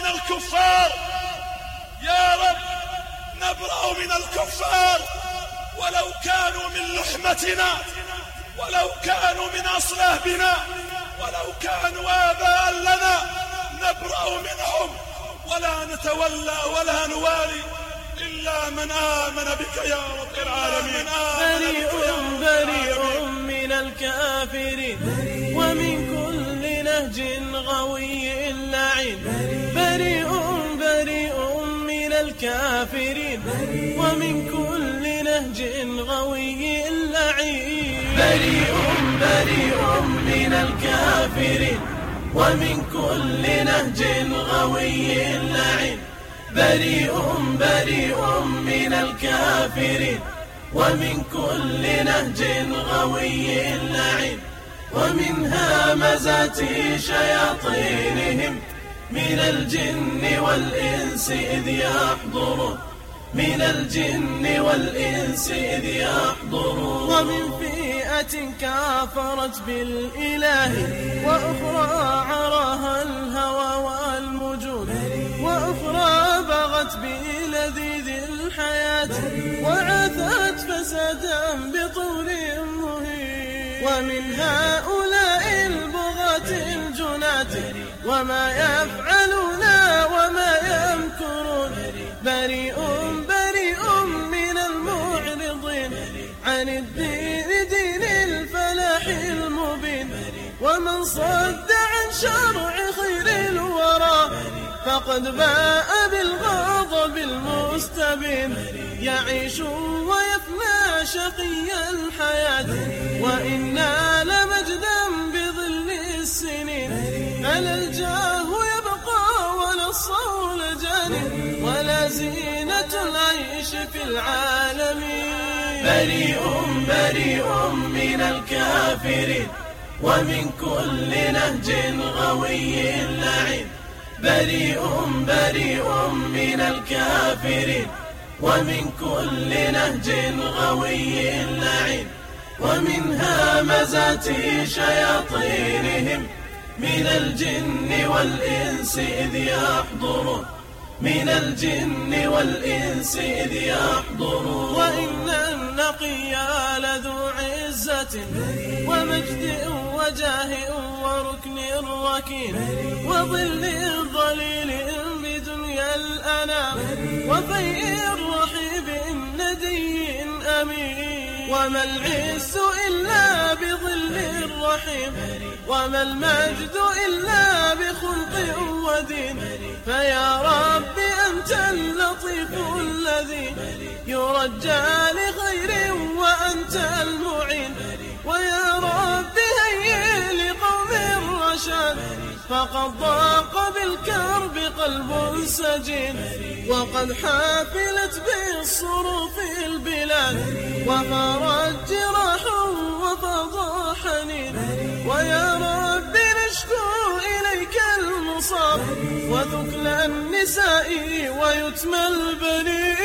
من الكفار، يا رب نبرأ من الكفار ولو كانوا من لحمتنا، ولو كانوا من أصلابنا، ولو كانوا آباء لنا، نبرأ منهم ولا نتولى ولا نوالي إلا من آمن بك يا رب العالمين. بريء من الكافرين ومن كل نهج غوي لعين. بريء من الكافرين ومن كل نهج غوي لعين. بريء من الكافرين ومن كل نهج غوي لعين. بريء من الكافرين ومن كل نهج غوي لعين. ومن همزات شياطينهم من الجن والإنس إذ يحضرون. من الجن والإنس إذ يحضرون. ومن فئة كافرت بالإله وأخرى عراها الهوى والمجون. وأخرى بغت بلذيذ الحياة وعثت فسادا بطول مهين. ومن هؤلاء البغاة الجنات وما يفعلون وما يمكرون. بريء من المعرضين عن الدين دين الفلاح المبين. ومن صد عن شرع خير الورى فقد باء بالغضب المستبين. يعيش ويفنى شقي الحياة وإنا لمجدا بظل السنين. فلا الجاه يبقى ولا الصول جانب ولا زينة العيش في العالمين. بريء من الكافرين ومن كل نهج غوي لعين. بريء من الكافرين ومن كل نهج غوي لعين. ومن همزات شياطينهم من الجن والإنس إذ يحضرون. من الجن والإنس إذ يحضرون. وإن النقي لذو عزة ومجد وجاه وركن ركين وظل ظليل بدنيا الأنام وفيء رحيب ندي أمين. وما العز إلا بظل الرحيم وما المجد إلا بخلق ودين. فيا رب أنت اللطيف الذي يرجى لخير وأنت المعين. ويا رب هيئ لقوم الرشاد فقد ضاق بالكرب قلب سجين. وقد حافلت بالصروف البلاد وفرت جراح وفضى حنين. ويا رب نشكو إليك المصاب وثكل النساء ويتم البنين.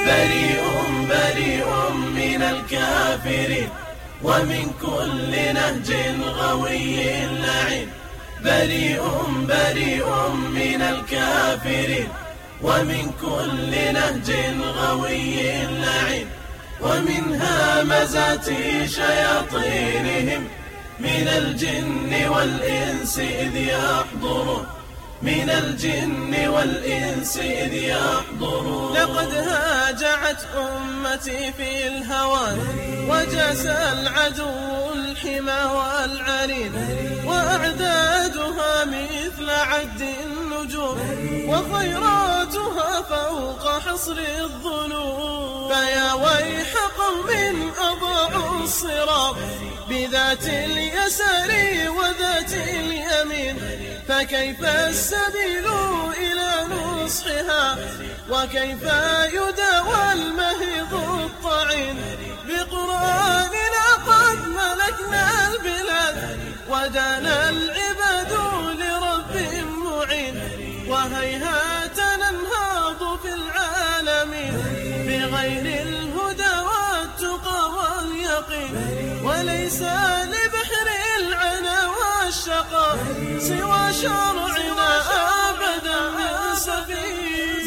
بريء من الكافرين ومن كل نهج غوي لعين. بريء من الكافرين ومن كل نهج غوي لعين. ومن همزات شياطينهم من الجن والإنس إذ يحضرون. من الجن والإنس إذ يحضرون. لقد هاجعت أمتي في الهوان وجاس العدو الحمى والعرين. وأعدادها مثل عد النجوم وخيراتها فوق حصر الظنون. فيا ويح قوم أضاعوا الصراط بذات اليسار وذات اليمين. فكيف السبيل إلى نصحها وكيف يداوى المهيض الطعين. بقرآننا قد ملكنا البلاد ودانا العباد لرب معين. وهيهات ننهض في العالمين بغير الهدى والتقى واليقين. وليس لبحر العنا والشقاء سوى شرعنا أبدا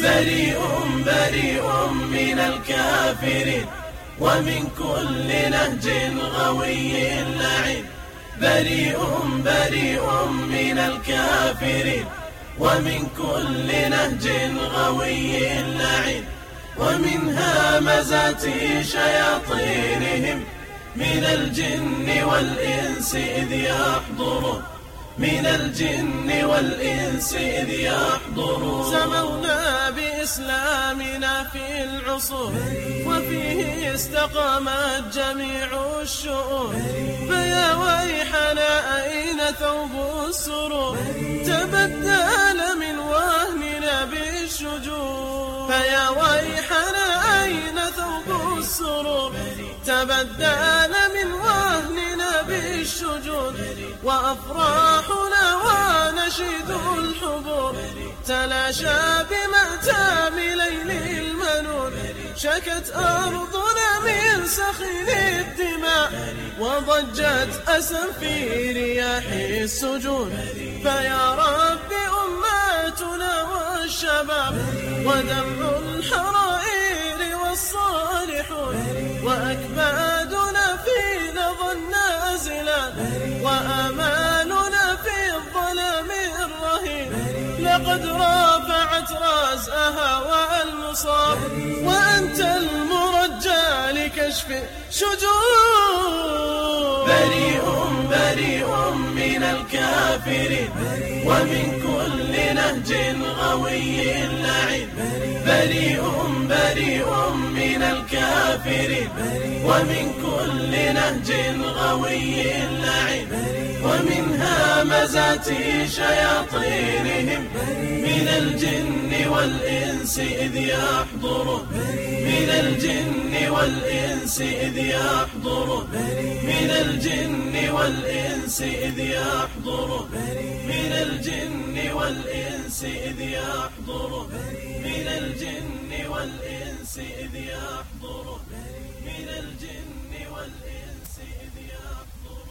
بريء بريء من الكافرين ومن كل نهج غوي لعين. بريء بريء من الكافرين ومن كل نهج غوي لعين. ومن همزات شياطينهم من الجن والإنس إذ يحضرون. من الجن والإنس إذ يحضرون. سمونا بإسلامنا في العصور وفيه استقامت جميع الشؤون. فيا ويحنا أين ثوب السرور تبدل من وهننا بالشجون. فيا ويحنا أين ثوب السرور تبدل من وهننا بالشجون. وأفراحنا ونشيد الحبور تلاشى بمأتام ليل المنون. شكت أرضنا من سخين الدماء وضجت أسا في رياح السجون. فيا رب أمتنا والشباب ودمع الحرائر والصالحون وأكبادنا في لظى النازلات وآمالنا في الظلام الرهين. لقد رافعت رأسها والمصاب وأنت المرجى لكشف شجون. بريء بريء من الكافرين ومن كل نهج غوي لعين. بريء بريء من الكافرين ومن كل نهج غوي لعين. ومن همزات شياطينهم من الجن والإنس إذ يحضرون. من الجن والإنس إذ يحضرون. من الجن والإنس إذ يحضرون. من الجن والإنس إذ يحضرون. من الجن والإنس إذ يحضرون. من الجن والإنس إذ يحضرون.